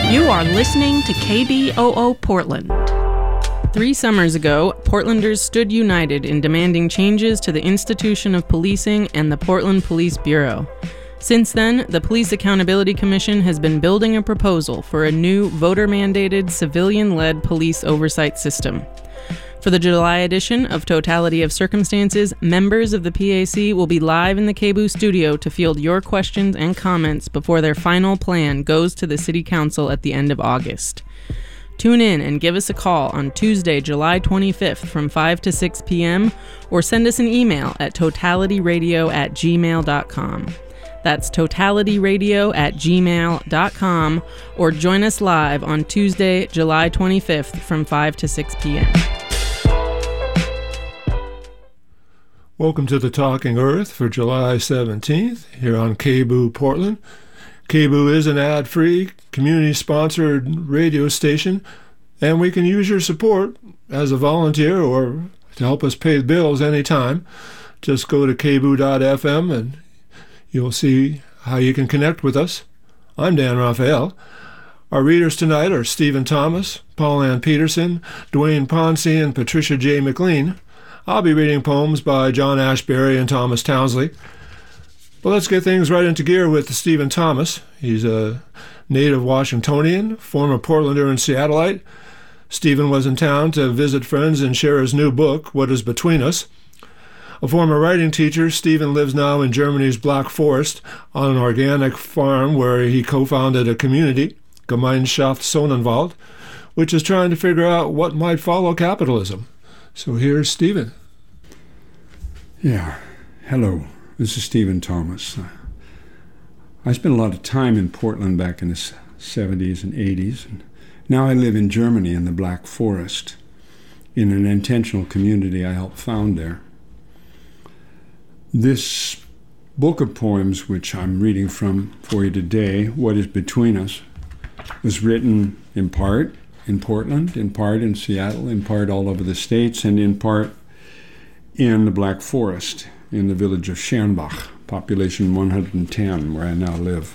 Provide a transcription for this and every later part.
You are listening to KBOO Portland. 3 summers ago, Portlanders stood united in demanding changes to the institution of policing and the Portland Police Bureau. Since then, the Police Accountability Commission has been building a proposal for a new voter-mandated, civilian-led police oversight system. For the July edition of Totality of Circumstances, members of the PAC will be live in the KBOO studio to field your questions and comments before their final plan goes to the City Council at the end of August. Tune in and give us a call on Tuesday, July 25th from 5 to 6 p.m. or send us an email at totalityradio@gmail.com. That's totalityradio@gmail.com, or join us live on Tuesday, July 25th from 5 to 6 p.m. Welcome to the Talking Earth for July 17th here on KBOO Portland. KBOO is an ad-free, community-sponsored radio station, and we can use your support as a volunteer or to help us pay the bills anytime. Just go to kboo.fm and you'll see how you can connect with us. I'm Dan Raphael. Our readers tonight are Stephen Thomas, Paul Ann Peterson, Dwayne Ponce, and Patricia J. McLean. I'll be reading poems by John Ashbery and Thomas Townsley. But let's get things right into gear with Stephen Thomas. He's a native Washingtonian, former Portlander and Seattleite. Stephen was in town to visit friends and share his new book, What Is Between Us. A former writing teacher, Stephen lives now in Germany's Black Forest on an organic farm where he co-founded a community, Gemeinschaft Sonnenwald, which is trying to figure out what might follow capitalism. So here's Stephen. Yeah, hello. This is Stephen Thomas. I spent a lot of time in Portland back in the 70s and 80s. And now I live in Germany in the Black Forest, in an intentional community I helped found there. This book of poems, which I'm reading from for you today, What Is Between Us, was written in part in Portland, in part in Seattle, in part all over the States, and in part in the Black Forest, in the village of Schernbach, population 110, where I now live.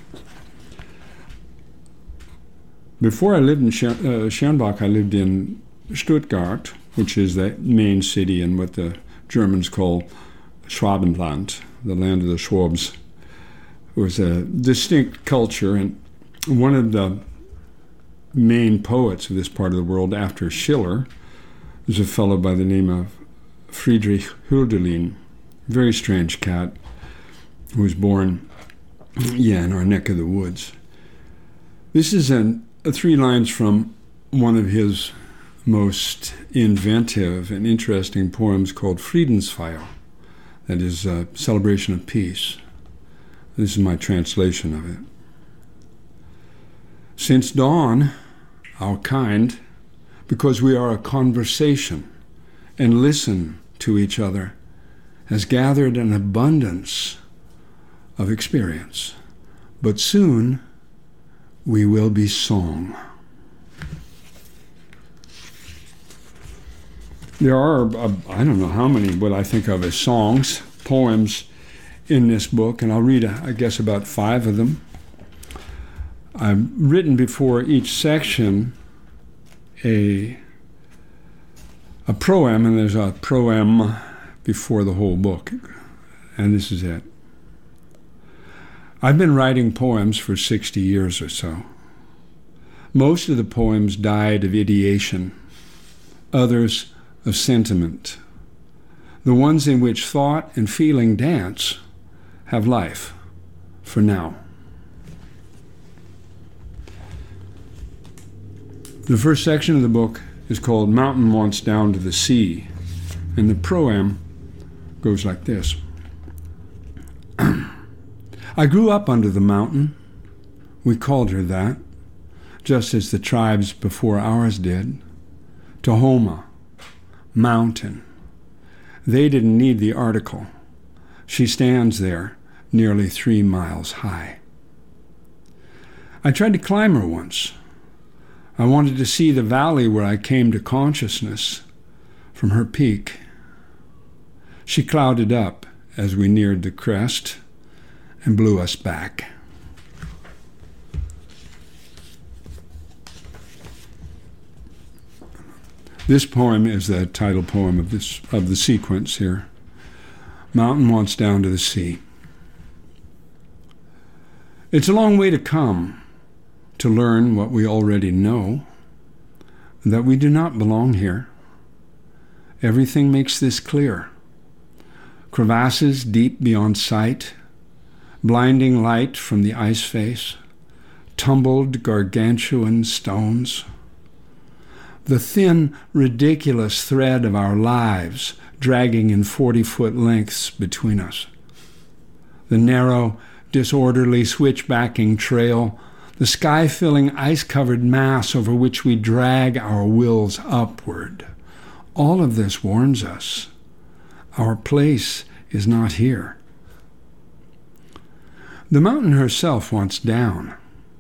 Before I lived in Schernbach, I lived in Stuttgart, which is the main city in what the Germans call Schwabenland, the land of the Schwabs. It was a distinct culture, and one of the main poets of this part of the world after Schiller was a fellow by the name of Friedrich Hölderlin, very strange cat, who was born, in our neck of the woods. This is 3 lines from one of his most inventive and interesting poems called Friedensfeier, that is a celebration of peace. This is my translation of it. Since dawn, our kind, because we are a conversation and listen to each other, has gathered an abundance of experience. But soon we will be song. There are, I don't know how many, what I think of as songs, poems in this book, and I'll read, I guess, about 5 of them. I've written before each section a proem, and there's a proem before the whole book, and this is it. I've been writing poems for 60 years or so. Most of the poems died of ideation, others of sentiment. The ones in which thought and feeling dance have life, for now. The first section of the book is called Mountain Wants Down to the Sea, and the proem goes like this. I grew up under the mountain. We called her that, just as the tribes before ours did. Tahoma, mountain. They didn't need the article. She stands there, nearly 3 miles high. I tried to climb her once. I wanted to see the valley where I came to consciousness from her peak. She clouded up as we neared the crest and blew us back. This poem is the title poem of the sequence here. Mountain wants down to the sea. It's a long way to come to learn what we already know, that we do not belong here. Everything makes this clear. Crevasses deep beyond sight, blinding light from the ice face, tumbled gargantuan stones. The thin, ridiculous thread of our lives dragging in 40-foot lengths between us. The narrow, disorderly switchbacking trail, the sky-filling ice-covered mass over which we drag our wills upward. All of this warns us. Our place is not here. The mountain herself wants down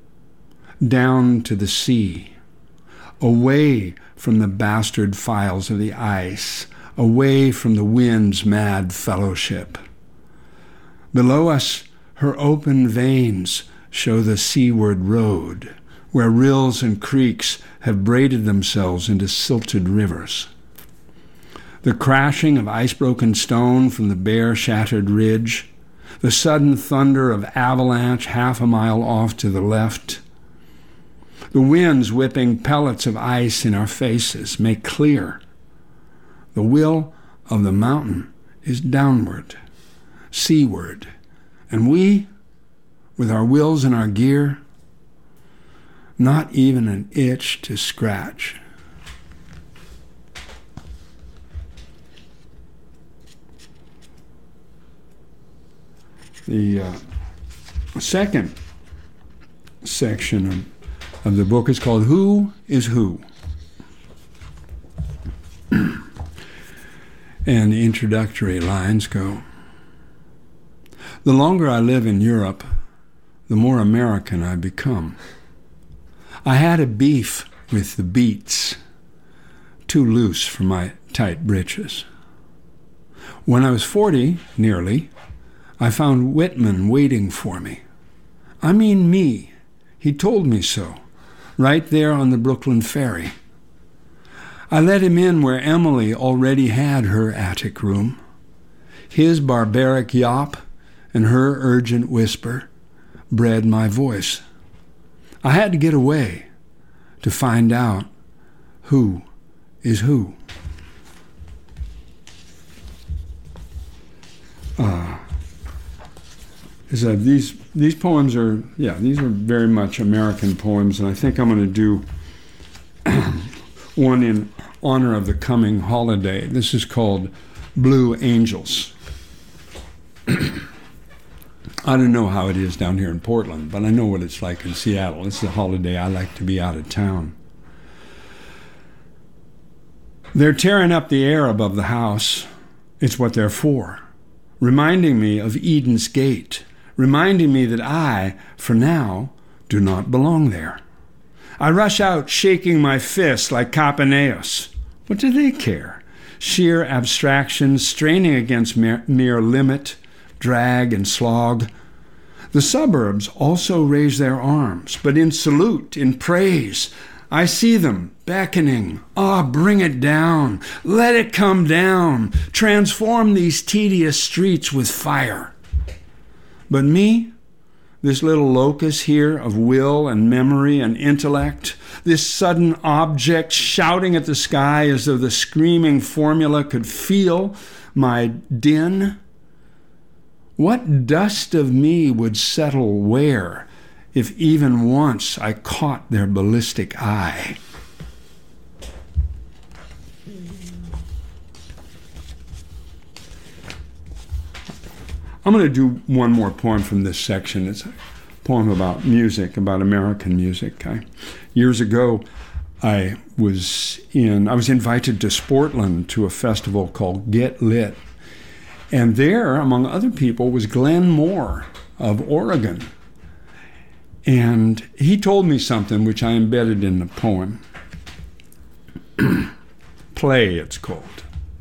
to the sea, away from the bastard files of the ice, away from the wind's mad fellowship. Below us, her open veins show the seaward road, where rills and creeks have braided themselves into silted rivers. The crashing of ice-broken stone from the bare, shattered ridge, the sudden thunder of avalanche half a mile off to the left, the winds whipping pellets of ice in our faces make clear the will of the mountain is downward, seaward, and we, with our wills in our gear, not even an itch to scratch. The second section of the book is called Who is Who? And the introductory lines go, the longer I live in Europe, the more American I become. I had a beef with the beats, too loose for my tight britches. When I was 40, nearly, I found Whitman waiting for me. I mean me. He told me so, right there on the Brooklyn ferry. I let him in where Emily already had her attic room. His barbaric yop and her urgent whisper bred my voice. I had to get away to find out who is who. These poems are, these are very much American poems, and I think I'm going to do one in honor of the coming holiday. This is called Blue Angels. I don't know how it is down here in Portland, but I know what it's like in Seattle. It's a holiday I like to be out of town. They're tearing up the air above the house. It's what they're for, reminding me of Eden's Gate, reminding me that I, for now, do not belong there. I rush out shaking my fist like Capaneus. What do they care? Sheer abstraction, straining against mere limit, drag and slog. The suburbs also raise their arms, but in salute, in praise. I see them beckoning. Bring it down. Let it come down. Transform these tedious streets with fire. But me, this little locus here of will and memory and intellect, this sudden object shouting at the sky as though the screaming formula could feel my din. What dust of me would settle where, if even once I caught their ballistic eye? I'm going to do one more poem from this section. It's a poem about music, about American music. Years ago, I was invited to Sportland to a festival called Get Lit. And there, among other people, was Glenn Moore of Oregon. And he told me something which I embedded in the poem. Play, it's called.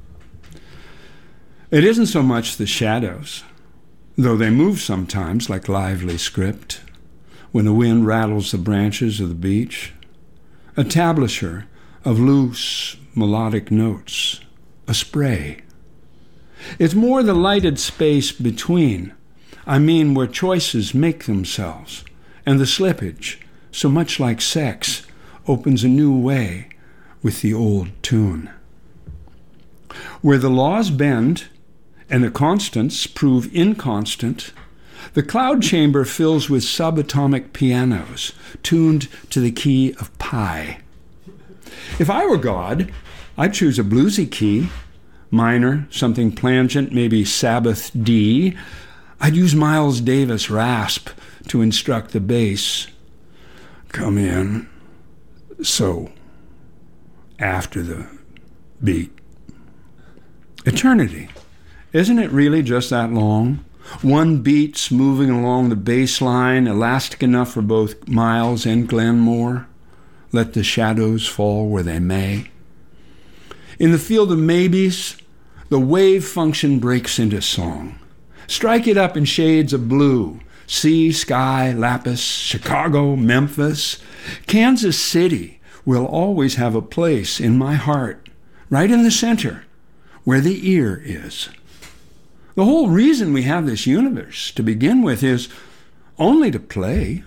It isn't so much the shadows, though they move sometimes like lively script, when the wind rattles the branches of the beech. A tablature of loose melodic notes, a spray. It's more the lighted space between, I mean where choices make themselves, and the slippage, so much like sex, opens a new way with the old tune. Where the laws bend and the constants prove inconstant, the cloud chamber fills with subatomic pianos tuned to the key of pi. If I were God, I'd choose a bluesy key, minor, something plangent, maybe Sabbath D. I'd use Miles Davis rasp to instruct the bass. Come in, so, after the beat. Eternity. Isn't it really just that long? One beat's moving along the bass line, elastic enough for both Miles and Glenmore. Let the shadows fall where they may. In the field of maybes, the wave function breaks into song. Strike it up in shades of blue. Sea, sky, lapis, Chicago, Memphis. Kansas City will always have a place in my heart, right in the center, where the ear is. The whole reason we have this universe to begin with is only to play.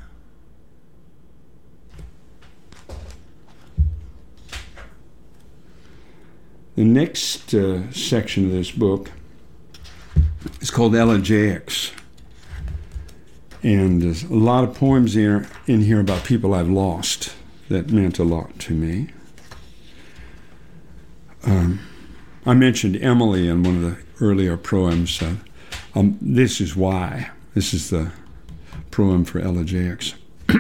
The next section of this book is called Elegiacs. And there's a lot of poems in here about people I've lost that meant a lot to me. I mentioned Emily in one of the earlier poems. This is why. This is the poem for Elegiacs.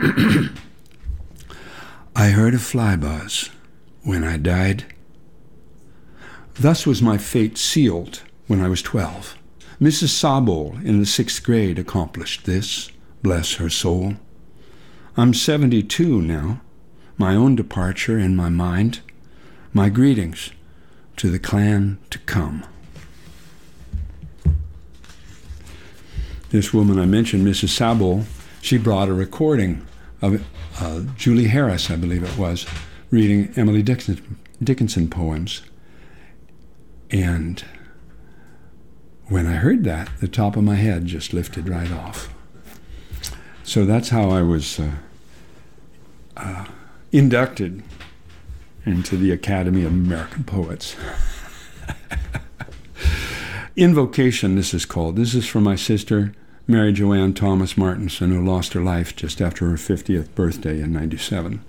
I heard a fly buzz when I died. Thus was my fate sealed when I was 12. Mrs. Sabol in the 6th grade accomplished this, bless her soul. I'm 72 now, my own departure in my mind. My greetings to the clan to come. This woman I mentioned, Mrs. Sabol, she brought a recording of Julie Harris, I believe it was, reading Emily Dickinson poems. And when I heard that, the top of my head just lifted right off. So that's how I was inducted into the Academy of American Poets. Invocation, this is called. This is from my sister, Mary Joanne Thomas Martinson, who lost her life just after her 50th birthday in '97.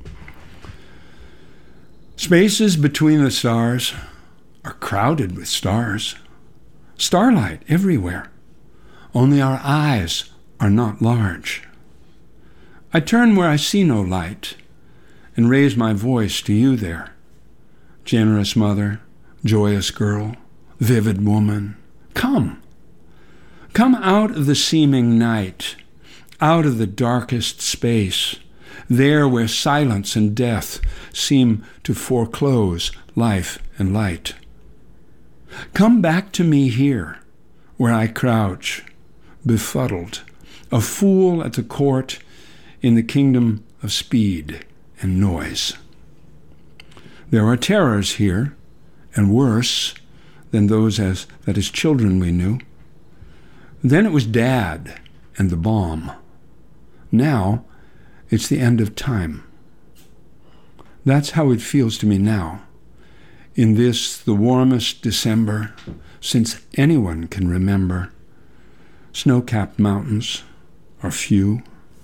Spaces between the stars are crowded with stars. Starlight everywhere. Only our eyes are not large. I turn where I see no light and raise my voice to you there. Generous mother, joyous girl, vivid woman, come. Come out of the seeming night, out of the darkest space, there where silence and death seem to foreclose life and light. Come back to me here, where I crouch, befuddled, a fool at the court in the kingdom of speed and noise. There are terrors here, and worse than those that as children we knew. Then it was Dad and the bomb. Now it's the end of time. That's how it feels to me now, in this, the warmest December since anyone can remember. Snow-capped mountains are few.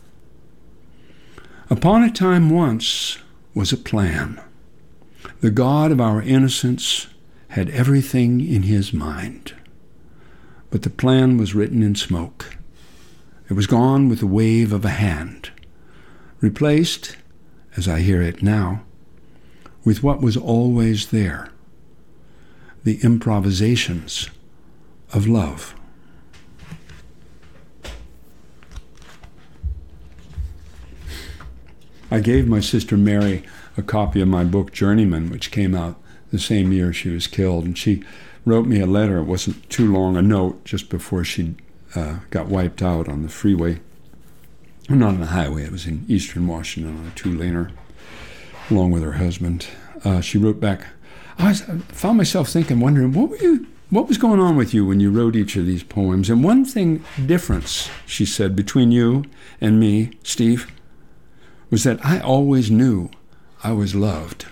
Upon a time once was a plan. The God of our innocence had everything in his mind. But the plan was written in smoke. It was gone with the wave of a hand, replaced, as I hear it now, with what was always there, the improvisations of love. I gave my sister Mary a copy of my book, Journeyman, which came out the same year she was killed, and she wrote me a letter. It wasn't too long, a note just before she got wiped out on the freeway. Not on the highway, it was in eastern Washington on a two-laner, along with her husband. she wrote back, I found myself wondering, what was going on with you when you wrote each of these poems? And one difference, she said, between you and me, Steve, was that I always knew I was loved.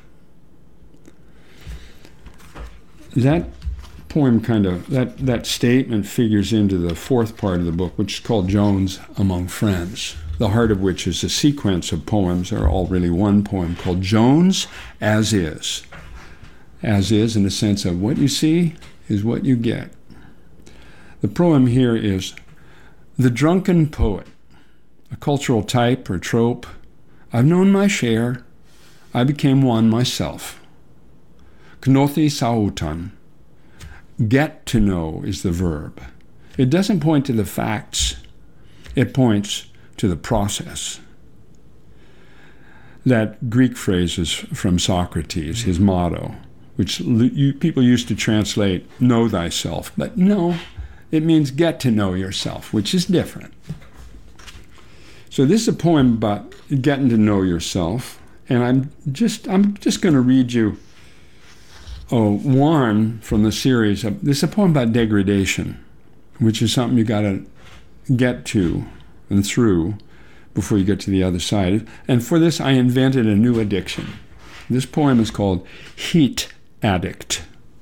That poem that statement figures into the fourth part of the book, which is called Jones Among Friends, the heart of which is a sequence of poems, or all really one poem, called Jones As Is. As is, in the sense of what you see is what you get. The poem here is The Drunken Poet, a cultural type or trope. I've known my share. I became one myself. Knothi sautan. Get to know is the verb. It doesn't point to the facts. It points to the process. That Greek phrase is from Socrates, his motto, which people used to translate, know thyself. But no, it means get to know yourself, which is different. So this is a poem about getting to know yourself. And I'm just going to read you one from the series. This is a poem about degradation, which is something you got to get to and through before you get to the other side. And for this, I invented a new addiction. This poem is called Heat Addict.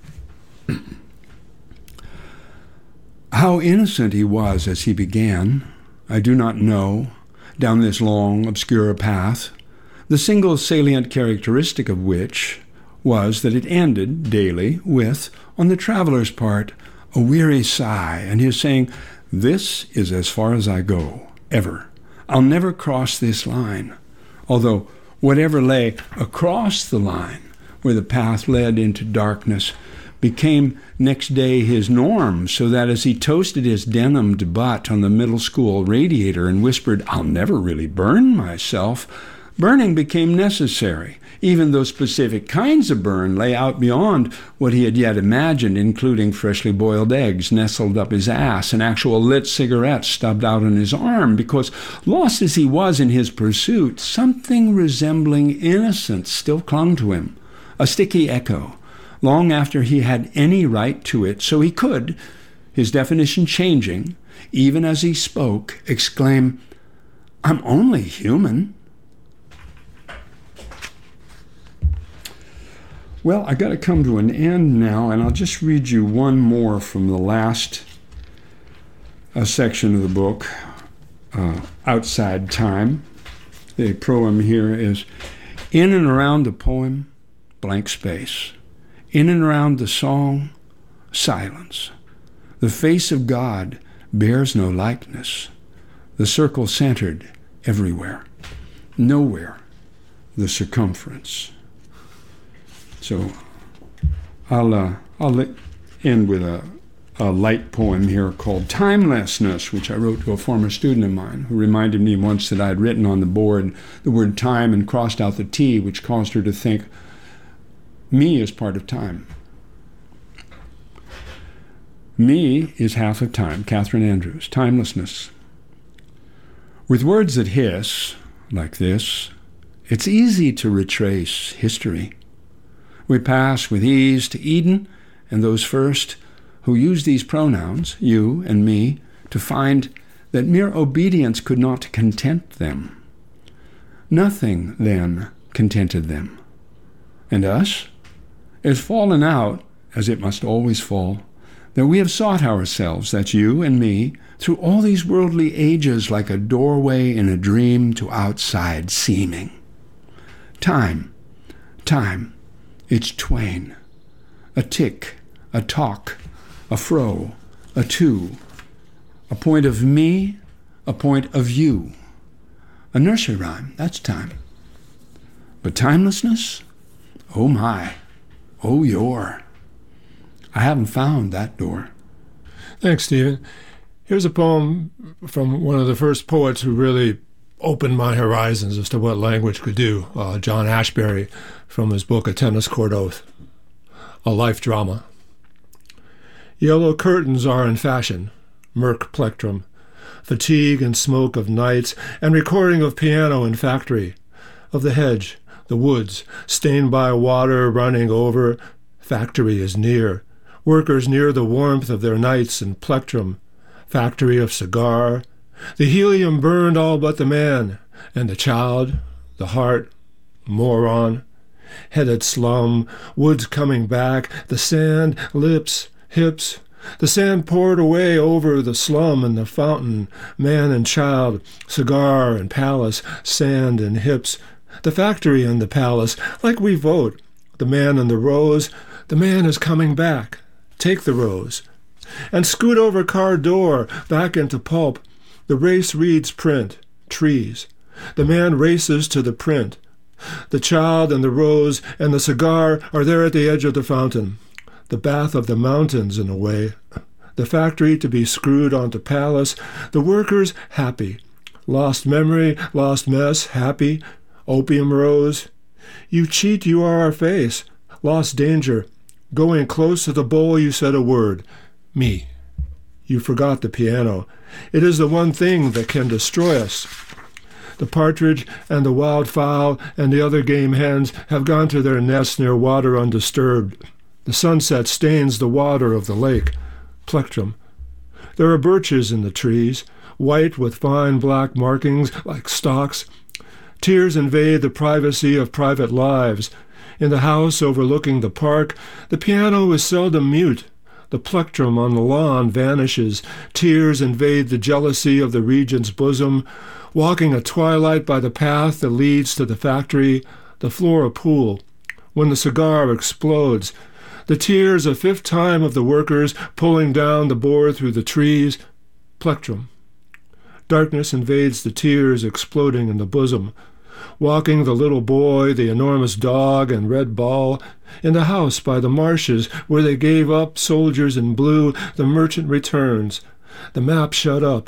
How innocent he was as he began, I do not know, down this long, obscure path, the single salient characteristic of which was that it ended daily with, on the traveler's part, a weary sigh, and his saying, "This is as far as I go, ever. I'll never cross this line." Although whatever lay across the line, where the path led into darkness, became next day his norm, so that as he toasted his denimed butt on the middle school radiator and whispered, "I'll never really burn myself," burning became necessary, even though specific kinds of burn lay out beyond what he had yet imagined, including freshly boiled eggs nestled up his ass and actual lit cigarettes stubbed out on his arm, because, lost as he was in his pursuit, something resembling innocence still clung to him, a sticky echo, long after he had any right to it, so he could, his definition changing, even as he spoke, exclaim, "I'm only human." Well, I got to come to an end now, and I'll just read you one more from the last section of the book, Outside Time. The poem here is, in and around the poem, blank space. In and around the song, silence. The face of God bears no likeness. The circle centered everywhere. Nowhere the circumference. So I'll end with a light poem here called Timelessness, which I wrote to a former student of mine who reminded me once that I had written on the board the word time and crossed out the T, which caused her to think me is part of time. Me is half of time. Catherine Andrews, Timelessness. With words that hiss, like this, it's easy to retrace history. We pass with ease to Eden and those first who used these pronouns, you and me, to find that mere obedience could not content them. Nothing, then, contented them. And us? It's fallen out, as it must always fall, that we have sought ourselves, that's you and me, through all these worldly ages like a doorway in a dream to outside seeming. Time, it's twain, a tick, a talk, a fro, a two, a point of me, a point of you. A nursery rhyme, that's time. But timelessness? Oh my, oh your. I haven't found that door. Thanks, Stephen. Here's a poem from one of the first poets who really opened my horizons as to what language could do, John Ashbery, from his book A Tennis Court Oath, a life drama. Yellow curtains are in fashion, murk plectrum, fatigue and smoke of nights, and recording of piano in factory, of the hedge, The woods, stained by water running over. Factory is near. Workers near the warmth of their nights in plectrum. Factory of cigar. The helium burned all but the man, and the child, the heart, moron. Headed slum, woods coming back, the sand, lips, hips. The sand poured away over the slum and the fountain, man and child, cigar and palace, sand and hips. The factory and the palace, like we vote. The man and the rose, the man is coming back. Take the rose. And scoot over car door, back into pulp. The race reads print, trees. The man races to the print. The child and the rose and the cigar are there at the edge of the fountain. The bath of the mountains, in a way. The factory to be screwed onto palace. The workers happy. Lost memory, lost mess, happy. Opium rose. You cheat, you are our face. Lost danger. Going close to the bowl, you said a word. Me. You forgot the piano. It is the one thing that can destroy us. The partridge and the wildfowl and the other game hens have gone to their nests near water undisturbed. The sunset stains the water of the lake. Plectrum. There are birches in the trees, white with fine black markings like stalks. Tears invade the privacy of private lives. In the house overlooking the park, the piano is seldom mute. The plectrum on the lawn vanishes. Tears invade the jealousy of the regent's bosom. Walking at twilight by the path that leads to the factory, the floor a pool. When the cigar explodes, the tears a fifth time of the workers pulling down the board through the trees. Plectrum. Darkness invades the tears exploding in the bosom. Walking the little boy, the enormous dog, and red ball. In the house by the marshes where they gave up soldiers in blue, the merchant returns. The map shut up.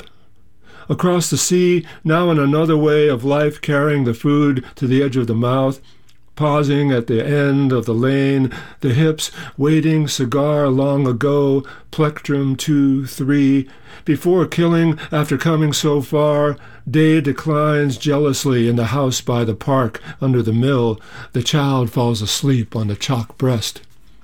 Across the sea, now in another way of life carrying the food to the edge of the mouth. Pausing at the end of the lane, the hips, waiting, cigar long ago, plectrum 2, 3. Before killing, after coming so far, day declines jealously in the house by the park, under the mill. The child falls asleep on the chalk breast.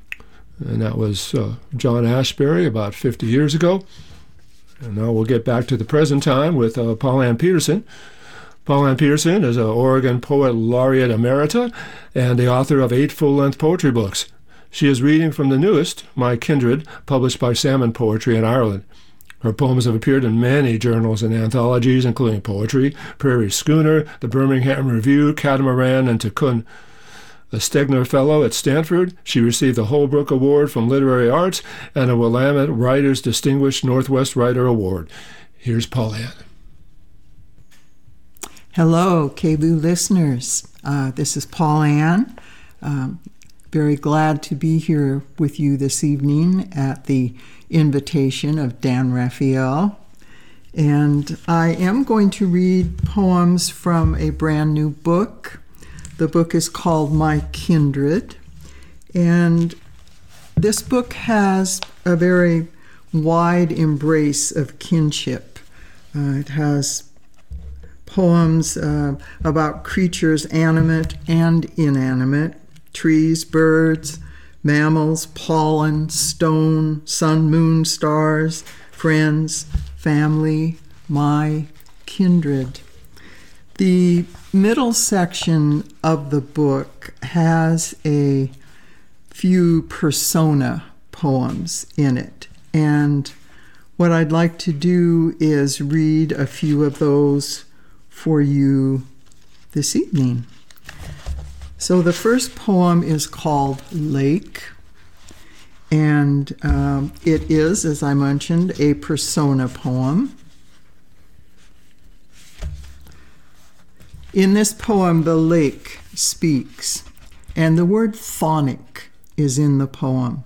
And that was John Ashbery about 50 years ago. And now we'll get back to the present time with Paul Ann Peterson. Paul Ann Peterson is an Oregon Poet Laureate Emerita and the author of 8 full-length poetry books. She is reading from the newest, My Kindred, published by Salmon Poetry in Ireland. Her poems have appeared in many journals and anthologies, including Poetry, Prairie Schooner, the Birmingham Review, Catamaran, and Tikkun. A Stegner Fellow at Stanford, she received the Holbrook Award from Literary Arts and a Willamette Writers Distinguished Northwest Writer Award. Here's Paul Ann. Hello, KBOO listeners. This is Paul Ann. Very glad to be here with you this evening at the invitation of Dan Raphael. And I am going to read poems from a brand new book. The book is called My Kindred. And this book has a very wide embrace of kinship. It has poems about creatures animate and inanimate, trees, birds, mammals, pollen, stone, sun, moon, stars, friends, family, my kindred. The middle section of the book has a few persona poems in it, and what I'd like to do is read a few of those for you this evening. So the first poem is called Lake, and it is, as I mentioned, a persona poem. In this poem, the lake speaks, and the word thonic is in the poem.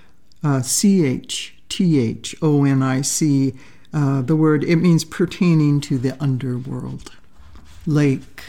CHTHONIC, the word, it means pertaining to the underworld. Lake.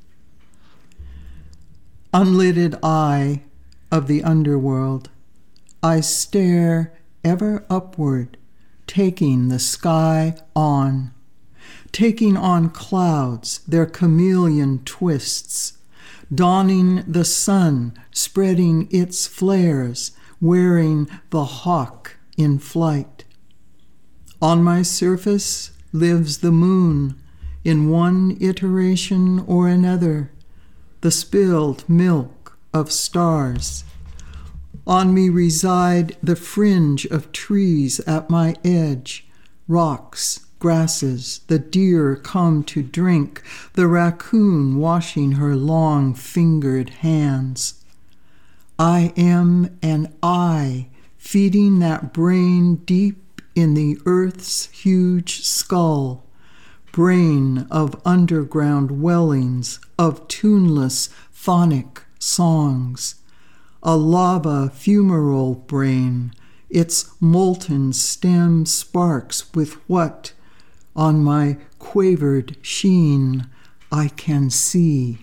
Unlidded eye of the underworld, I stare ever upward, taking the sky on, taking on clouds, their chameleon twists, dawning the sun, spreading its flares, wearing the hawk in flight. On my surface lives the moon, in one iteration or another, the spilled milk of stars. On me reside the fringe of trees at my edge, rocks, grasses, the deer come to drink, the raccoon washing her long-fingered hands. I am an eye feeding that brain deep in the earth's huge skull, brain of underground wellings, of tuneless phonic songs, a lava fumarole brain, its molten stem sparks with what, on my quavered sheen, I can see.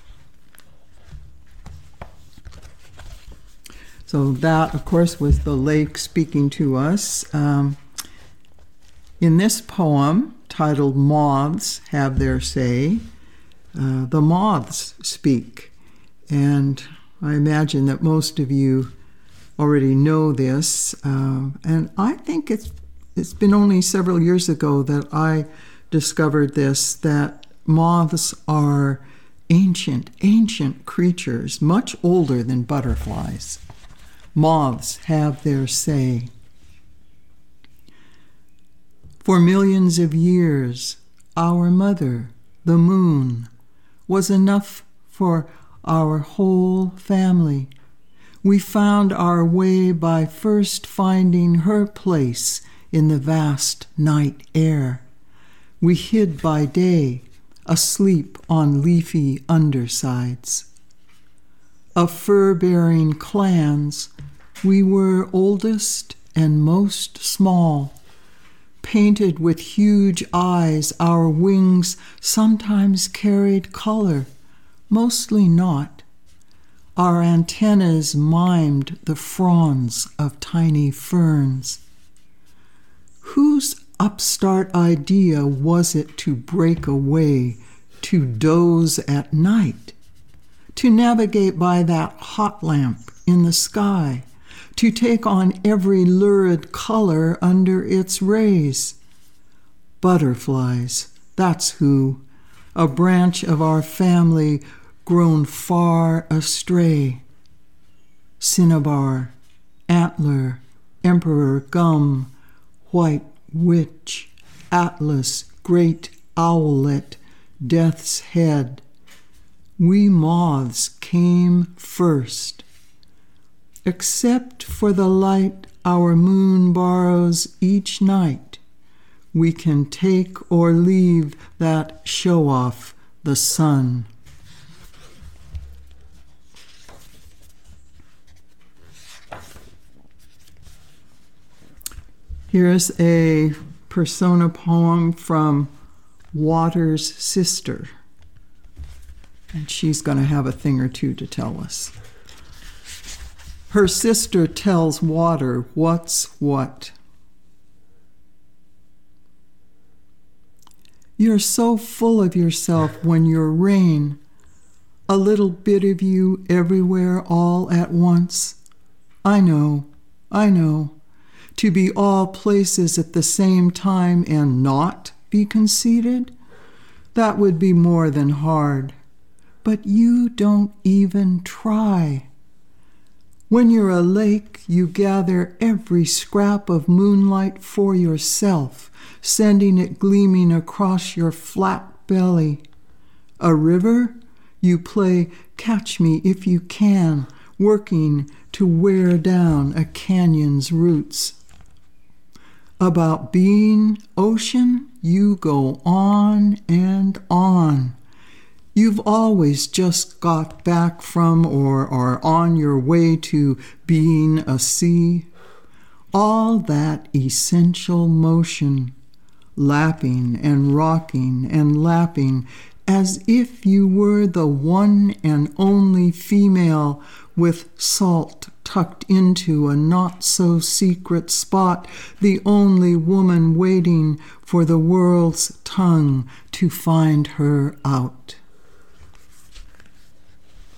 So that, of course, was the lake speaking to us. In this poem, titled Moths Have Their Say, the moths speak. And I imagine that most of you already know this. And I think it's been only several years ago that I discovered this, that moths are ancient creatures, much older than butterflies. Moths have their say. For millions of years, our mother, the moon, was enough for our whole family. We found our way by first finding her place in the vast night air. We hid by day, asleep on leafy undersides. Of fur-bearing clans, we were oldest and most small. Painted with huge eyes, our wings sometimes carried color, mostly not. Our antennas mimed the fronds of tiny ferns. Whose upstart idea was it to break away, to doze at night, to navigate by that hot lamp in the sky, to take on every lurid color under its rays? Butterflies, that's who, a branch of our family grown far astray. Cinnabar, antler, emperor gum, white witch, atlas, great owlet, death's head. We moths came first. Except for the light our moon borrows each night, we can take or leave that show-off, the sun. Here's a persona poem from Water's sister, and she's going to have a thing or two to tell us. Her sister tells Water what's what. You're so full of yourself when you're rain, a little bit of you everywhere all at once. I know. To be all places at the same time and not be conceited, that would be more than hard. But you don't even try. When you're a lake, you gather every scrap of moonlight for yourself, sending it gleaming across your flat belly. A river, you play catch me if you can, working to wear down a canyon's roots. About being ocean, you go on and on. You've always just got back from or are on your way to being a sea. All that essential motion, lapping and rocking and lapping, as if you were the one and only female with salt tucked into a not-so-secret spot, the only woman waiting for the world's tongue to find her out.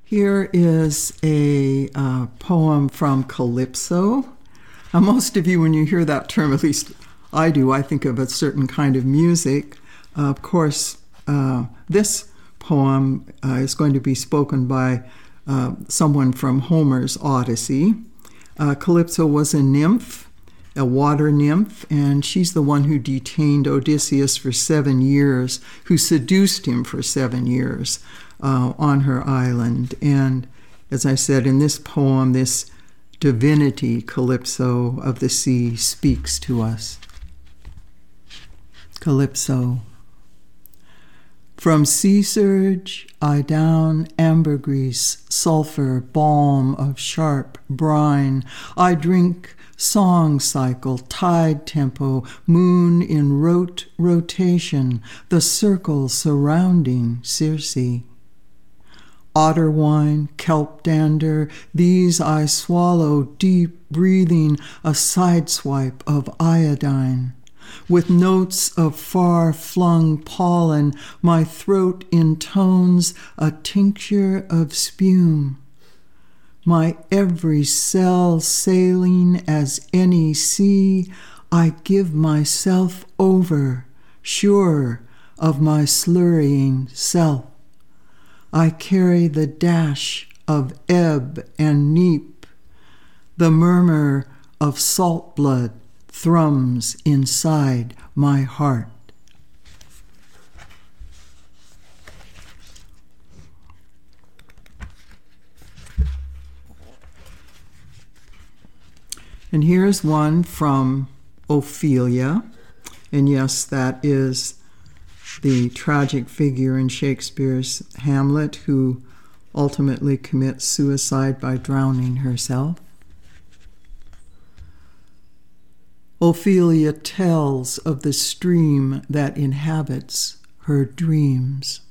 Here is a poem from Calypso. Most of you, when you hear that term, at least I do, I think of a certain kind of music. Of course, this poem is going to be spoken by someone from Homer's Odyssey. Calypso was a nymph, a water nymph, and she's the one who detained Odysseus for 7 years, who seduced him for 7 years on her island. And as I said, in this poem, this divinity, Calypso of the sea, speaks to us. Calypso. From sea surge I down ambergris, sulphur, balm of sharp brine. I drink song cycle, tide tempo, moon in rotation, the circle surrounding Circe. Otter wine, kelp dander, these I swallow deep, breathing a sideswipe of iodine. With notes of far-flung pollen, my throat intones a tincture of spume. My every cell sailing as any sea, I give myself over, sure of my slurrying self. I carry the dash of ebb and neap. The murmur of salt blood thrums inside my heart. And here's one from Ophelia. And yes, that is the tragic figure in Shakespeare's Hamlet who ultimately commits suicide by drowning herself. Ophelia tells of the stream that inhabits her dreams.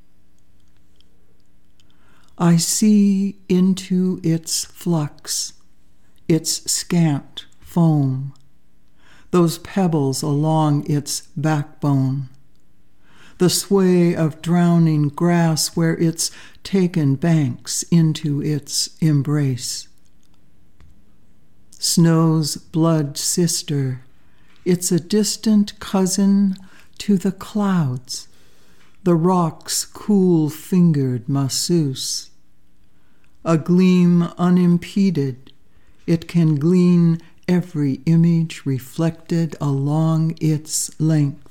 I see into its flux, its scant foam, those pebbles along its backbone, the sway of drowning grass where it's taken banks into its embrace. Snow's blood sister, it's a distant cousin to the clouds, the rock's cool-fingered masseuse. A gleam unimpeded, it can glean every image reflected along its length.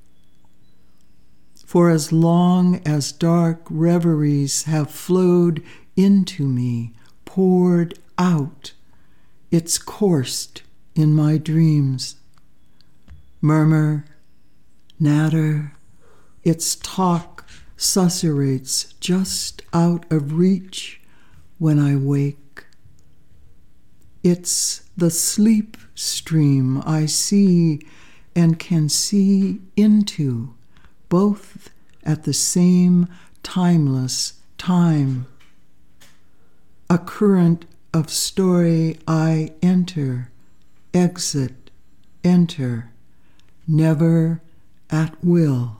For as long as dark reveries have flowed into me, poured out, it's coursed in my dreams. Murmur, natter, its talk susurrates just out of reach when I wake. It's the sleep stream I see and can see into, both at the same timeless time. A current of story I enter, exit, enter, never at will.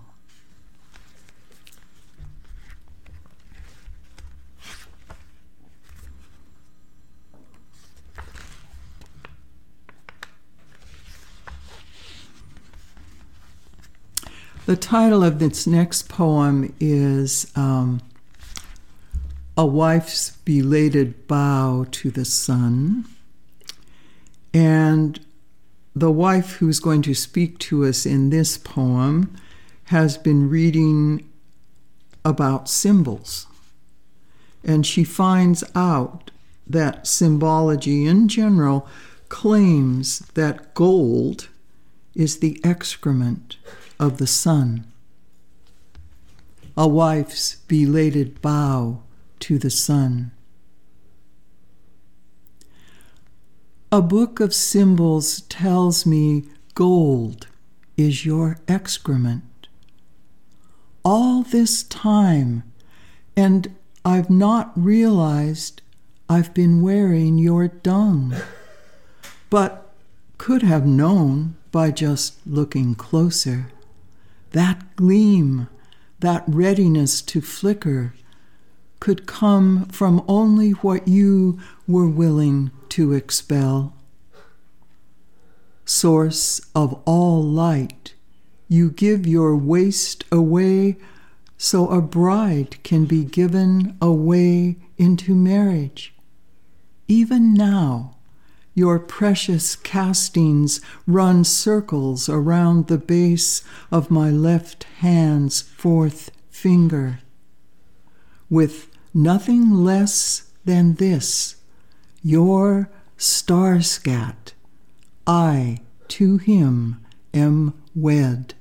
The title of this next poem is A Wife's Belated Bow to the Sun. And the wife who's going to speak to us in this poem has been reading about symbols. And she finds out that symbology in general claims that gold is the excrement of the sun. A wife's belated bow to the sun. A book of symbols tells me gold is your excrement. All this time, and I've not realized I've been wearing your dung, but could have known by just looking closer. That gleam, that readiness to flicker, could come from only what you were willing to expel. Source of all light, you give your waste away so a bride can be given away into marriage. Even now, your precious castings run circles around the base of my left hand's fourth finger, with nothing less than this, your star-scat, I to him am wed.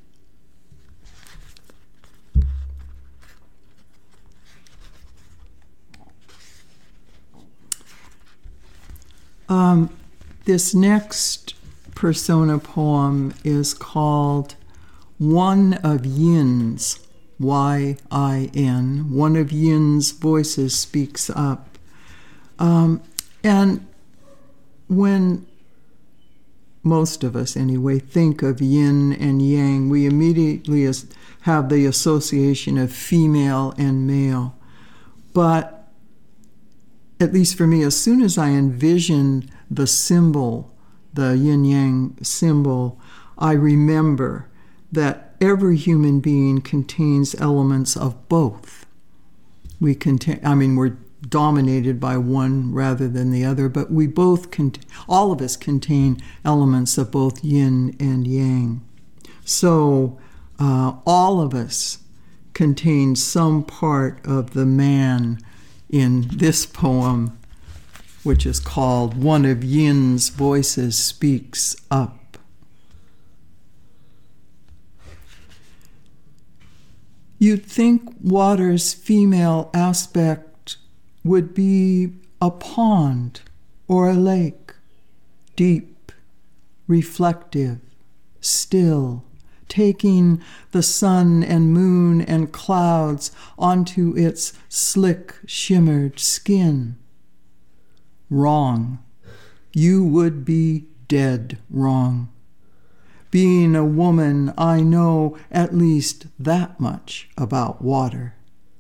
This next persona poem is called One of Yin's, Y-I-N. One of Yin's voices speaks up. And when most of us anyway think of yin and yang, we immediately have the association of female and male. But at least for me, as soon as I envision the symbol, the yin-yang symbol, I remember that every human being contains elements of both. We're dominated by one rather than the other, but we both all of us contain elements of both yin and yang. So all of us contain some part of the man in this poem, which is called One of Yin's Voices Speaks Up. You'd think water's female aspect would be a pond or a lake, deep, reflective, still, taking the sun and moon and clouds onto its slick, shimmered skin. Wrong. You would be dead wrong. Being a woman, I know at least that much about water.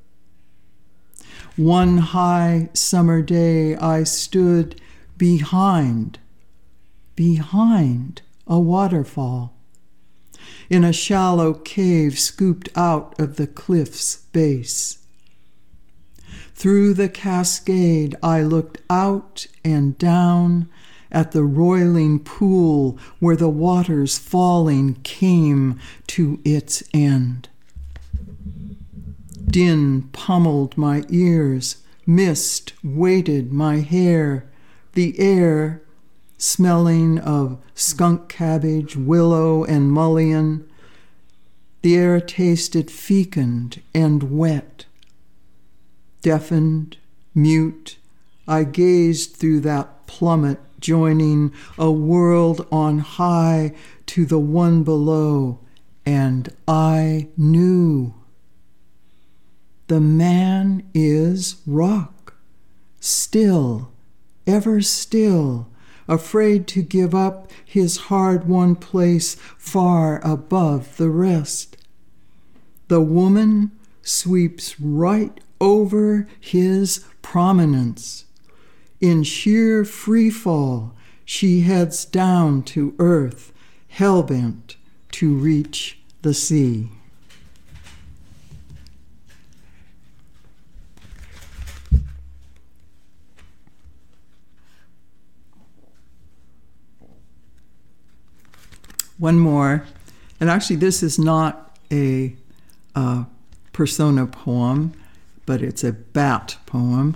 One high summer day I stood behind a waterfall, in a shallow cave scooped out of the cliff's base. Through the cascade I looked out and down at the roiling pool where the waters falling came to its end. Din pummeled my ears, mist weighted my hair, the air, smelling of skunk cabbage, willow, and mullein, the air tasted fecund and wet. Deafened, mute, I gazed through that plummet, joining a world on high to the one below, and I knew. The man is rock, still, ever still, afraid to give up his hard-won place far above the rest. The woman sweeps right over his prominence. In sheer free fall, she heads down to earth, hell-bent to reach the sea. One more, and actually this is not a persona poem, but it's a bat poem.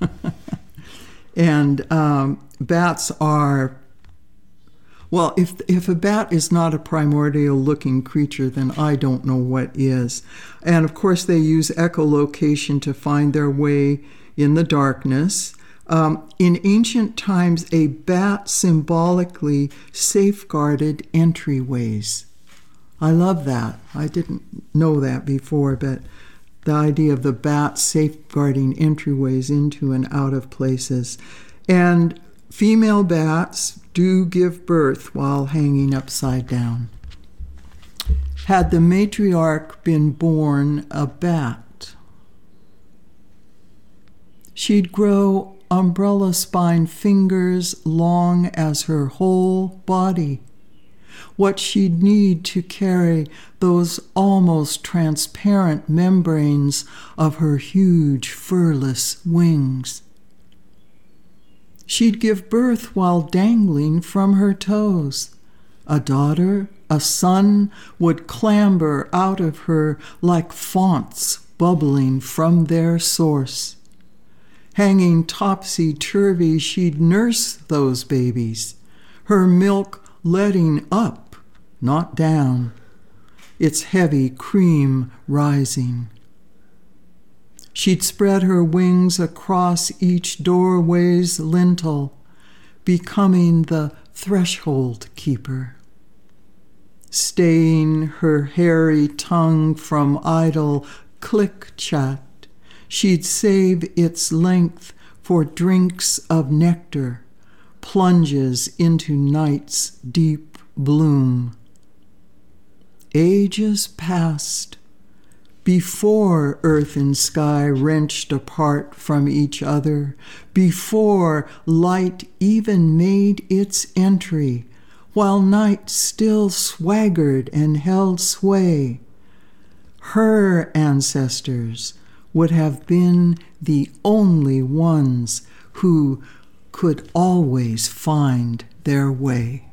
And bats are, well, if a bat is not a primordial-looking creature, then I don't know what is. And of course they use echolocation to find their way in the darkness. In ancient times, a bat symbolically safeguarded entryways. I love that. I didn't know that before, but the idea of the bat safeguarding entryways into and out of places. And female bats do give birth while hanging upside down. Had the matriarch been born a bat? She'd grow umbrella spine fingers long as her whole body. What she'd need to carry those almost transparent membranes of her huge furless wings. She'd give birth while dangling from her toes. A daughter, a son would clamber out of her like fonts bubbling from their source. Hanging topsy-turvy, she'd nurse those babies, her milk letting up, not down, its heavy cream rising. She'd spread her wings across each doorway's lintel, becoming the threshold keeper, staying her hairy tongue from idle click-chat. She'd save its length for drinks of nectar, plunges into night's deep bloom. Ages passed before earth and sky wrenched apart from each other, before light even made its entry, while night still swaggered and held sway. Her ancestors would have been the only ones who could always find their way.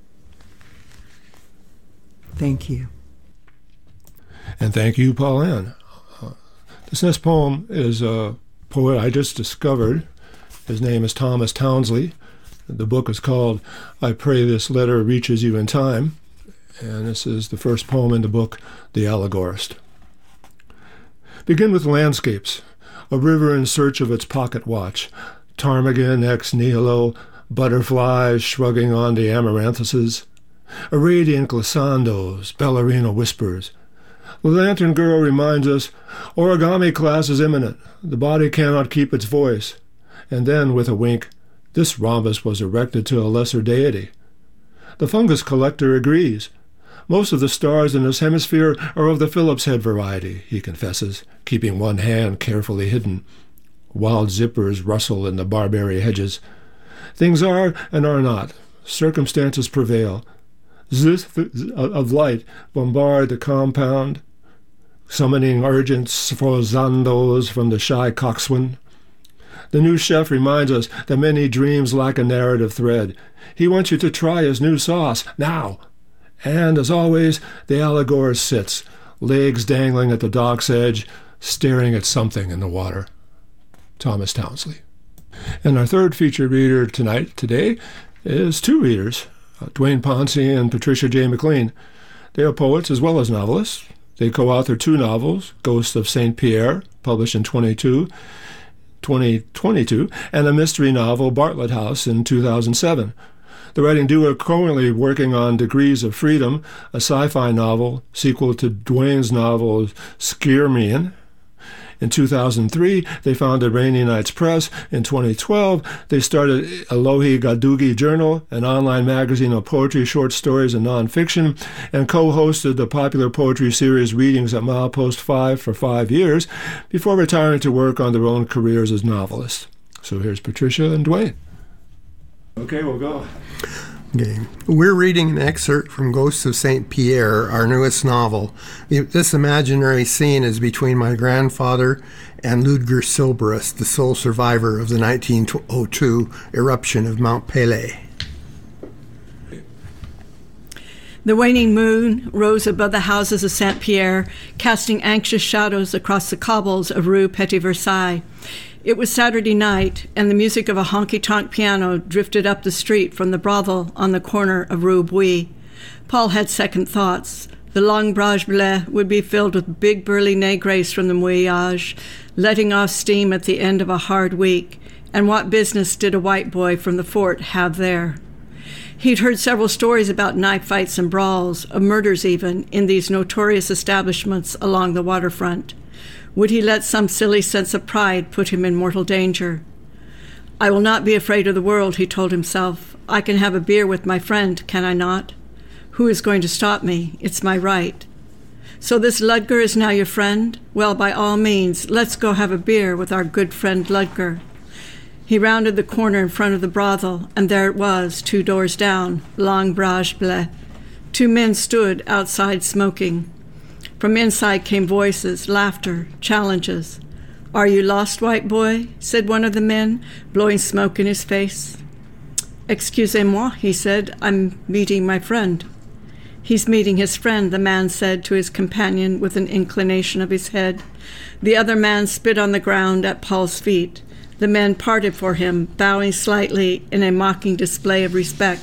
Thank you. And thank you, Paul Ann. This next poem is a poet I just discovered. His name is Thomas Townsley. The book is called I Pray This Letter Reaches You in Time. And this is the first poem in the book, The Allegorist. Begin with landscapes. A river in search of its pocket watch. Ptarmigan ex nihilo, butterflies shrugging on the amaranthuses. A radiant glissandos, ballerina whispers. The lantern girl reminds us, origami class is imminent. The body cannot keep its voice. And then, with a wink, this rhombus was erected to a lesser deity. The fungus collector agrees. Most of the stars in this hemisphere are of the Phillips head variety, he confesses, keeping one hand carefully hidden. Wild zippers rustle in the barberry hedges. Things are and are not. Circumstances prevail. Zith of light bombard the compound, summoning urgent sforzandos from the shy coxswain. The new chef reminds us that many dreams lack a narrative thread. He wants you to try his new sauce, now. And, as always, the allegorist sits, legs dangling at the dock's edge, staring at something in the water. Thomas Townsley. And our third featured reader today, is two readers, Duane Ponce and Patricia J. McLean. They are poets as well as novelists. They co-authored two novels, Ghosts of St. Pierre, published in 2022, and a mystery novel, Bartlett House, in 2007. The writing duo are currently working on Degrees of Freedom, a sci-fi novel, sequel to Duane's novel Skyrmien. In 2003, they founded Rainy Nights Press. In 2012, they started Elohi Gadugi Journal, an online magazine of poetry, short stories, and nonfiction, and co-hosted the popular poetry series Readings at Milepost 5 for 5 years, before retiring to work on their own careers as novelists. So here's Patricia and Duane. Okay, we'll go. Okay. We're reading an excerpt from Ghosts of St. Pierre, our newest novel. This imaginary scene is between my grandfather and Ludger Silberus, the sole survivor of the 1902 eruption of Mount Pelée. The waning moon rose above the houses of St. Pierre, casting anxious shadows across the cobbles of Rue Petit Versailles. It was Saturday night, and the music of a honky-tonk piano drifted up the street from the brothel on the corner of Rue Bouy. Paul had second thoughts. The Longue Brage Bleu would be filled with big burly negres from the Mouillage, letting off steam at the end of a hard week. And what business did a white boy from the fort have there? He'd heard several stories about knife fights and brawls, of murders even, in these notorious establishments along the waterfront. Would he let some silly sense of pride put him in mortal danger? I will not be afraid of the world, he told himself. I can have a beer with my friend, can I not? Who is going to stop me? It's my right. So this Ludger is now your friend? Well, by all means, let's go have a beer with our good friend Ludger. He rounded the corner in front of the brothel, and there it was, 2 doors down, Langbranche Bleu. 2 men stood outside smoking. From inside came voices, laughter, challenges. "Are you lost, white boy?" said one of the men, blowing smoke in his face. "Excusez-moi," he said, "I'm meeting my friend." "He's meeting his friend," the man said to his companion with an inclination of his head. The other man spit on the ground at Paul's feet. The men parted for him, bowing slightly in a mocking display of respect.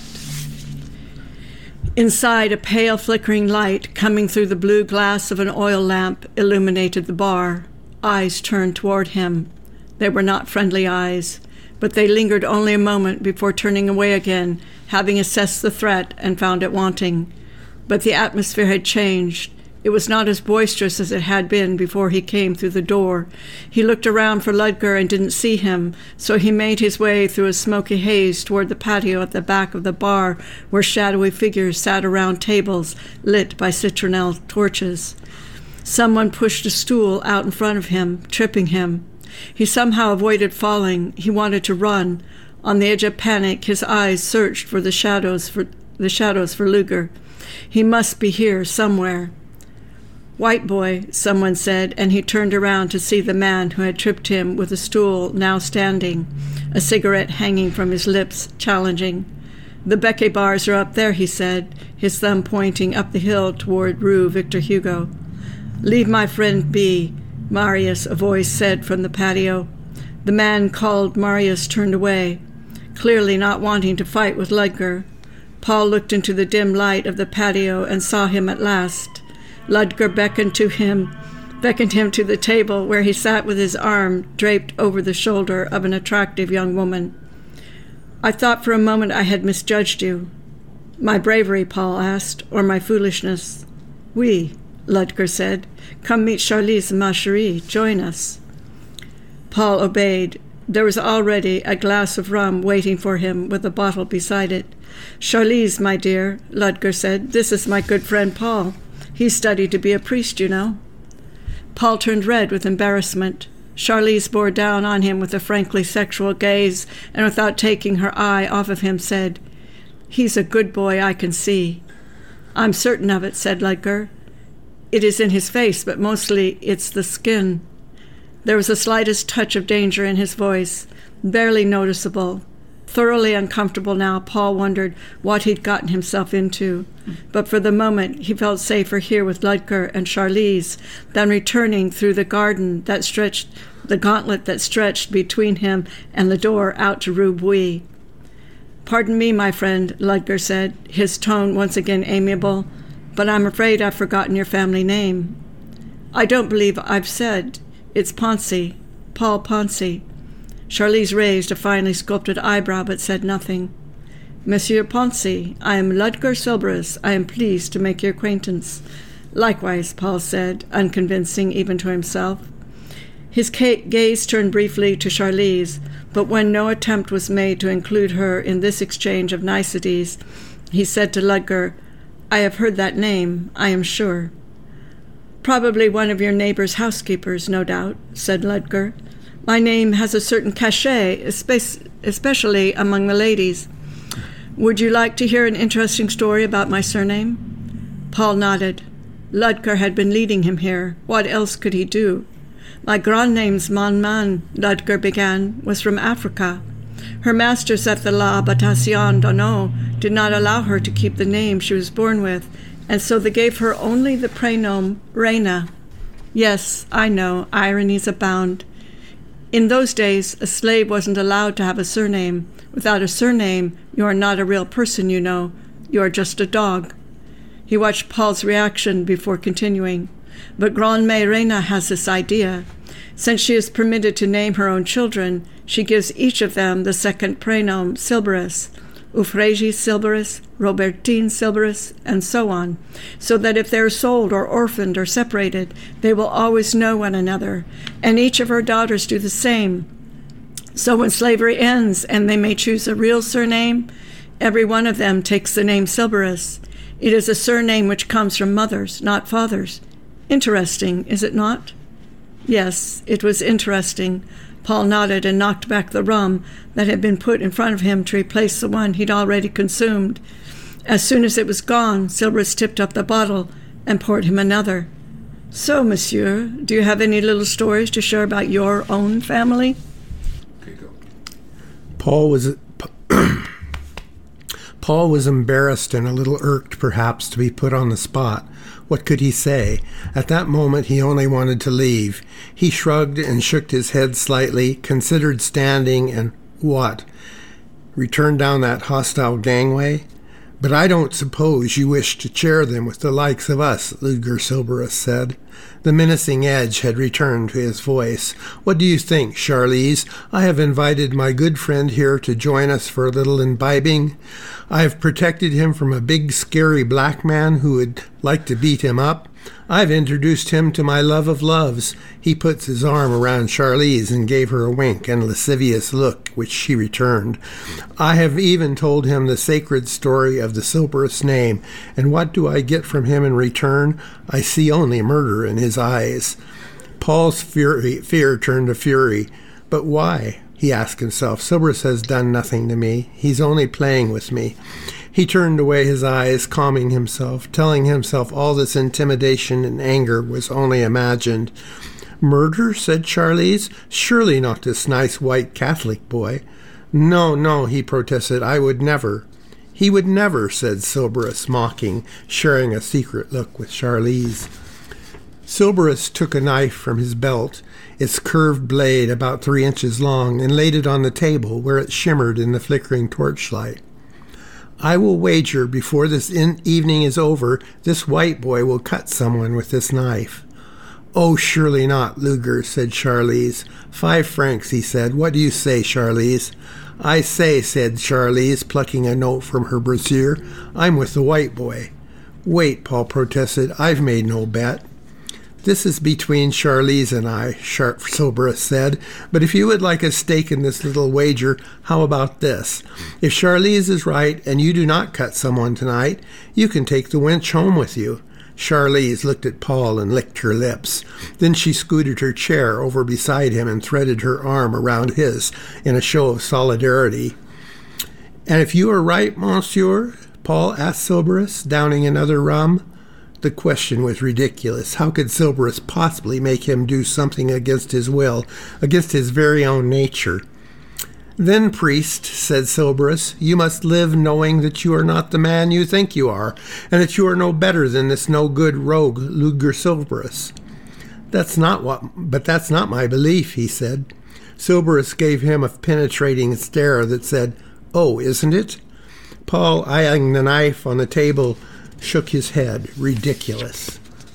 Inside, a pale flickering light coming through the blue glass of an oil lamp illuminated the bar. Eyes turned toward him. They were not friendly eyes, but they lingered only a moment before turning away again, having assessed the threat and found it wanting. But the atmosphere had changed. It was not as boisterous as it had been before he came through the door. He looked around for Ludger and didn't see him, so he made his way through a smoky haze toward the patio at the back of the bar, where shadowy figures sat around tables lit by citronelle torches. Someone pushed a stool out in front of him, tripping him. He somehow avoided falling. He wanted to run. On the edge of panic, his eyes searched for the shadows for Ludger. He must be here somewhere. "White boy," someone said, and he turned around to see the man who had tripped him with a stool now standing, a cigarette hanging from his lips, challenging. "The Becquet bars are up there," he said, his thumb pointing up the hill toward Rue Victor Hugo. "Leave my friend be, Marius," a voice said from the patio. The man called Marius turned away, clearly not wanting to fight with Ludger. Paul looked into the dim light of the patio and saw him at last. Ludger beckoned him to the table where he sat with his arm draped over the shoulder of an attractive young woman. "I thought for a moment I had misjudged you." "My bravery," Paul asked, "or my foolishness?" "Oui," Ludger said. "Come meet Charlize, ma chérie. Join us." Paul obeyed. There was already a glass of rum waiting for him with a bottle beside it. "Charlize, my dear," Ludger said, "this is my good friend Paul. He studied to be a priest, you know." Paul turned red with embarrassment. Charlize bore down on him with a frankly sexual gaze, and without taking her eye off of him said, "He's a good boy, I can see." "I'm certain of it," said Ludger. "It is in his face, but mostly it's the skin." There was the slightest touch of danger in his voice, barely noticeable. Thoroughly uncomfortable now, Paul wondered what he'd gotten himself into. But for the moment, he felt safer here with Ludger and Charlize than returning through the gauntlet that stretched between him and the door out to Rue Bouy. "Pardon me, my friend," Ludger said, his tone once again amiable, "but I'm afraid I've forgotten your family name." "I don't believe I've said. It's Poncy, Paul Poncy." Charlize raised a finely sculpted eyebrow but said nothing. "Monsieur Poncy, I am Ludger Silberus. I am pleased to make your acquaintance." "Likewise," Paul said, unconvincing even to himself. His gaze turned briefly to Charlize, but when no attempt was made to include her in this exchange of niceties, he said to Ludger, "I have heard that name, I am sure." "Probably one of your neighbor's housekeepers, no doubt," said Ludger. "My name has a certain cachet, especially among the ladies. Would you like to hear an interesting story about my surname?" Paul nodded. Ludger had been leading him here. What else could he do? "My grandname's Man, Ludger began, was from Africa. Her masters at the La Bataillon d'Honneur did not allow her to keep the name she was born with, and so they gave her only the prénom Reina. Yes, I know, ironies abound. In those days, a slave wasn't allowed to have a surname. Without a surname, you are not a real person, you know. You are just a dog." He watched Paul's reaction before continuing. "But Grandmère Reina has this idea. Since she is permitted to name her own children, she gives each of them the second prénom Silberus, Euphrasie Silberus, Robertine Silberus, and so on, so that if they are sold or orphaned or separated, they will always know one another, and each of her daughters do the same. So when slavery ends and they may choose a real surname, every one of them takes the name Silberus. It is a surname which comes from mothers, not fathers. Interesting, is it not? Yes, it was interesting. Paul nodded and knocked back the rum that had been put in front of him to replace the one he'd already consumed. As soon as it was gone, Silberus tipped up the bottle and poured him another. So, monsieur, do you have any little stories to share about your own family? Okay, go. Paul was embarrassed and a little irked, perhaps, to be put on the spot. What could he say? At that moment he only wanted to leave. He shrugged and shook his head slightly, considered standing, and what? Return down that hostile gangway? But I don't suppose you wish to share them with the likes of us, Ludger Silberus said. The menacing edge had returned to his voice. What do you think, Charlize? I have invited my good friend here to join us for a little imbibing. I have protected him from a big, scary black man who would like to beat him up. I've introduced him to my love of loves. He puts his arm around Charlize and gave her a wink and lascivious look, which she returned. I have even told him the sacred story of the Silberus name, and what do I get from him in return? I see only murder in his eyes. Paul's fear turned to fury. But why? He asked himself. Silberus has done nothing to me. He's only playing with me. He turned away his eyes, calming himself, telling himself all this intimidation and anger was only imagined. Murder, said Charlize. Surely not this nice white Catholic boy. No, he protested. I would never. He would never, said Silberus, mocking, sharing a secret look with Charlize. Silberus took a knife from his belt, its curved blade about 3 inches long, and laid it on the table where it shimmered in the flickering torchlight. I will wager before this evening is over, this white boy will cut someone with this knife. Oh, surely not, Ludger, said Charlize. 5 francs, he said. What do you say, Charlize? I say, said Charlize, plucking a note from her brassiere. I'm with the white boy. Wait, Paul protested. I've made no bet. This is between Charlize and I, Silberus said, but if you would like a stake in this little wager, how about this? If Charlize is right and you do not cut someone tonight, you can take the wench home with you. Charlize looked at Paul and licked her lips. Then she scooted her chair over beside him and threaded her arm around his in a show of solidarity. And if you are right, monsieur, Paul asked Silberus, downing another rum. The question was ridiculous. How could Silberus possibly make him do something against his will, against his very own nature? Then, priest, said Silberus, you must live knowing that you are not the man you think you are, and that you are no better than this no-good rogue, Ludger Silberus. That's not my belief, he said. Silberus gave him a penetrating stare that said, Oh, isn't it? Paul, eyeing the knife on the table, shook his head. Ridiculous.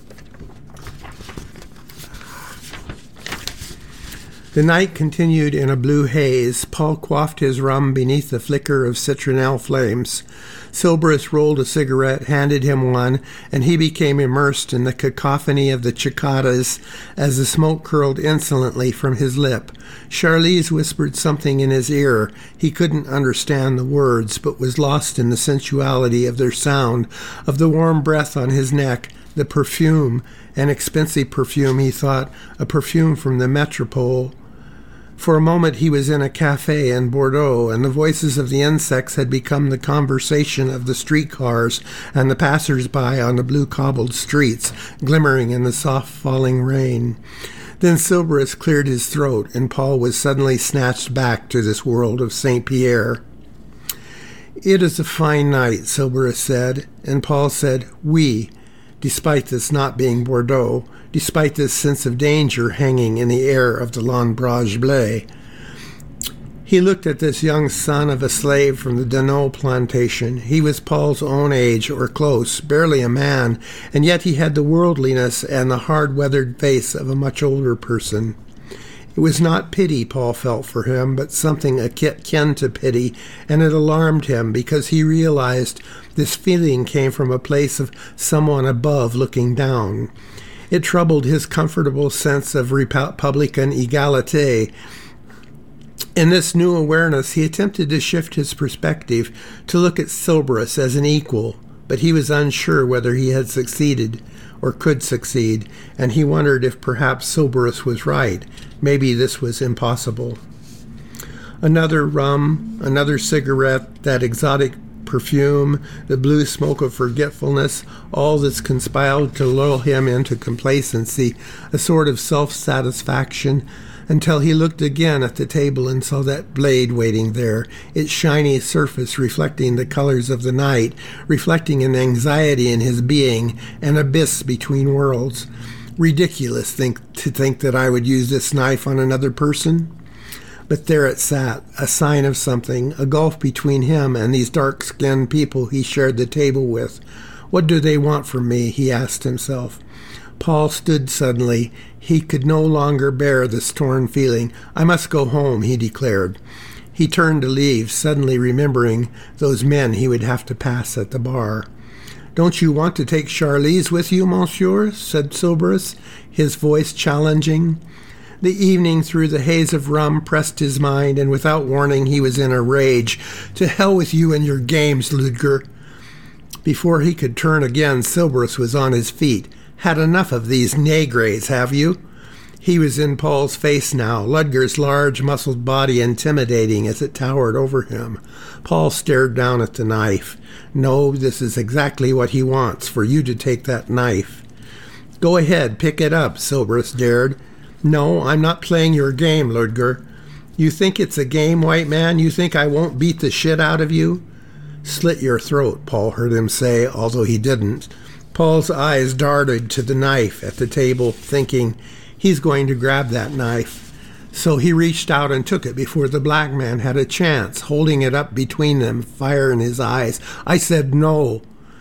The night continued in a blue haze. Paul quaffed his rum beneath the flicker of citronelle flames. Silberus rolled a cigarette, handed him one, and he became immersed in the cacophony of the cicadas as the smoke curled insolently from his lip. Charlize whispered something in his ear. He couldn't understand the words, but was lost in the sensuality of their sound, of the warm breath on his neck, the perfume, an expensive perfume, he thought, a perfume from the metropole. For a moment he was in a cafe in Bordeaux, and the voices of the insects had become the conversation of the streetcars and the passers-by on the blue-cobbled streets, glimmering in the soft falling rain. Then Silberus cleared his throat, and Paul was suddenly snatched back to this world of St. Pierre. It is a fine night, Silberus said, and Paul said, Oui, despite this not being Bordeaux, despite this sense of danger hanging in the air of the L'Ombrage Bleu. He looked at this young son of a slave from the Dano plantation. He was Paul's own age, or close, barely a man, and yet he had the worldliness and the hard-weathered face of a much older person. It was not pity Paul felt for him, but something akin to pity, and it alarmed him because he realized this feeling came from a place of someone above looking down. It troubled his comfortable sense of Republican egalite. In this new awareness, he attempted to shift his perspective, to look at Silberus as an equal. but he was unsure whether he had succeeded or could succeed, and he wondered if perhaps Cerberus was right. Maybe this was impossible. Another rum, another cigarette, that exotic perfume, the blue smoke of forgetfulness, all this conspired to lull him into complacency, a sort of self-satisfaction, until he looked again at the table and saw that blade waiting there, its shiny surface reflecting the colors of the night, reflecting an anxiety in his being, an abyss between worlds. Ridiculous to think that I would use this knife on another person. But there it sat, a sign of something, a gulf between him and these dark-skinned people he shared the table with. What do they want from me? He asked himself. Paul stood suddenly. He could no longer bear this torn feeling. I must go home, he declared. He turned to leave, suddenly remembering those men he would have to pass at the bar. Don't you want to take Charlize with you, monsieur? Said Cerberus, his voice challenging. The evening through the haze of rum pressed his mind, and without warning he was in a rage. To hell with you and your games, Ludger. Before he could turn again, Cerberus was on his feet. Had enough of these negres, have you? He was in Paul's face now, Ludger's large, muscled body intimidating as it towered over him. Paul stared down at the knife. No, this is exactly what he wants, for you to take that knife. Go ahead, pick it up, Cerberus dared. No, I'm not playing your game, Ludger. You think it's a game, white man? You think I won't beat the shit out of you? Slit your throat, Paul heard him say, although he didn't. Paul's eyes darted to the knife at the table, thinking, he's going to grab that knife. So he reached out and took it before the black man had a chance, holding it up between them, fire in his eyes. I said no.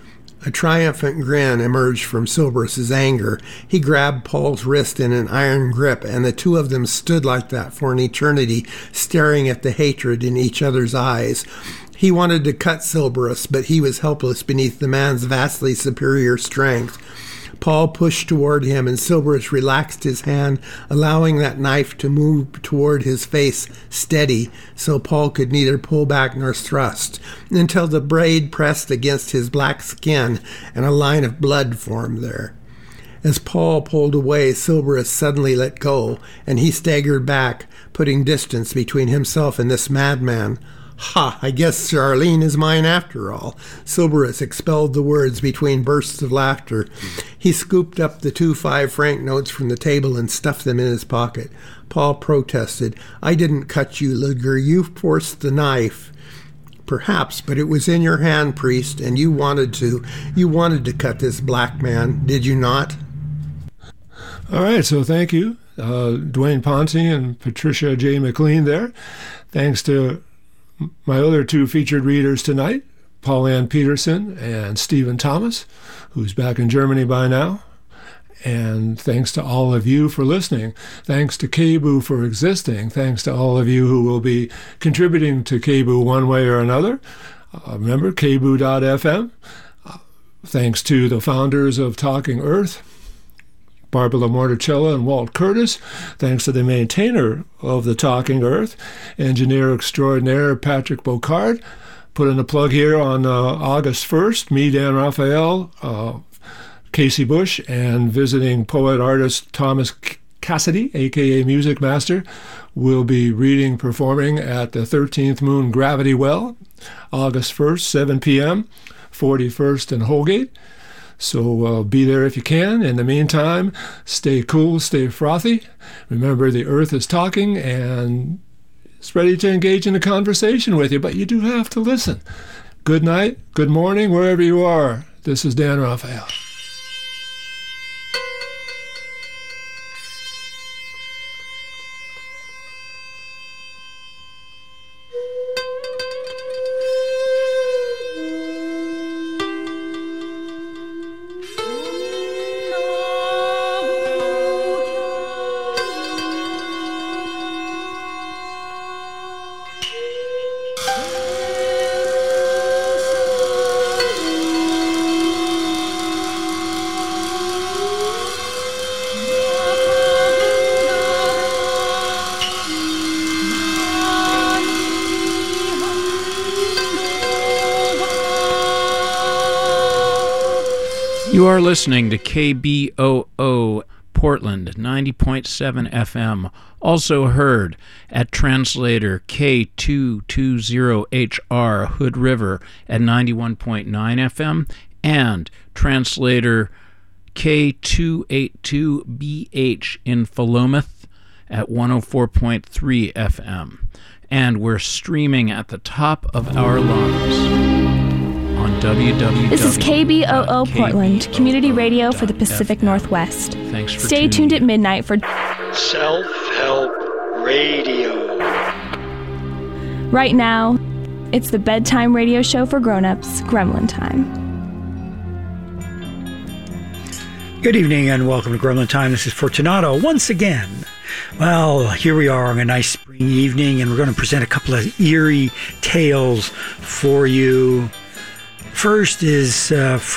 A triumphant grin emerged from Cerberus's anger. He grabbed Paul's wrist in an iron grip, and the two of them stood like that for an eternity, staring at the hatred in each other's eyes. He wanted to cut Cerberus, but he was helpless beneath the man's vastly superior strength. Paul pushed toward him, and Cerberus relaxed his hand, allowing that knife to move toward his face, steady, so Paul could neither pull back nor thrust, until the blade pressed against his black skin, and a line of blood formed there. As Paul pulled away, Cerberus suddenly let go, and he staggered back, putting distance between himself and this madman. Ha! I guess Charlene is mine after all. Cerberus expelled the words between bursts of laughter. He scooped up the 2 5-franc notes from the table and stuffed them in his pocket. Paul protested. I didn't cut you, Ludger. You forced the knife. Perhaps, but it was in your hand, priest, and you wanted to. You wanted to cut this black man, did you not? All right, so thank you, Dwayne Ponce and Patricia J. McLean there. Thanks to my other 2 featured readers tonight, Paul Ann Peterson and Stephen Thomas, who's back in Germany by now. And thanks to all of you for listening. Thanks to KBOO for existing. Thanks to all of you who will be contributing to KBOO one way or another. Remember, kboo.fm. Thanks to the founders of Talking Earth, Barbara Morticella and Walt Curtis. Thanks to the maintainer of the Talking Earth, engineer extraordinaire Patrick Bocard. Put in a plug here on August 1st, me, Dan Raphael, Casey Bush, and visiting poet-artist Thomas Cassidy, a.k.a. Music Master, will be reading, performing at the 13th Moon Gravity Well, August 1st, 7 p.m., 41st and Holgate. So be there if you can. In the meantime, stay cool, stay frothy. Remember, the Earth is talking and it's ready to engage in a conversation with you, but you do have to listen. Good night, good morning, wherever you are. This is Dan Raphael. You are listening to KBOO Portland 90.7 FM, also heard at translator K220HR Hood River at 91.9 FM and translator K282BH in Philomath at 104.3 FM. And we're streaming at the top of our lungs on www. This is KBOO Portland, community radio for the Pacific Northwest. Thanks for Stay tuned at midnight for Self-Help Radio. Right now, it's the bedtime radio show for grown-ups, Gremlin Time. Good evening and welcome to Gremlin Time. This is Fortunato once again. Well, here we are on a nice spring evening, and we're going to present a couple of eerie tales for you. First is